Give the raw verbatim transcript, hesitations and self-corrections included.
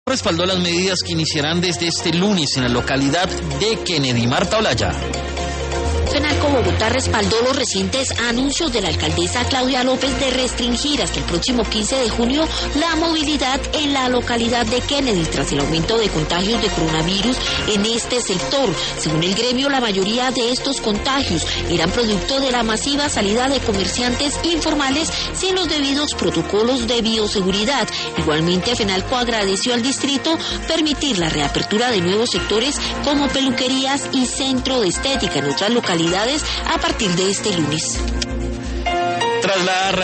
Respaldó las medidas que iniciarán desde este lunes en la localidad de Kennedy. Marta Olaya. FENALCO Bogotá respaldó los recientes anuncios de la alcaldesa Claudia López de restringir hasta el próximo quince de junio la movilidad en la localidad de Kennedy tras el aumento de contagios de coronavirus en este sector. Según el gremio, la mayoría de estos contagios eran producto de la masiva salida de comerciantes informales sin los debidos protocolos de bioseguridad. Igualmente, FENALCO agradeció al distrito permitir la reapertura de nuevos sectores como peluquerías y centro de estética en otras localidades a partir de este lunes. Tras la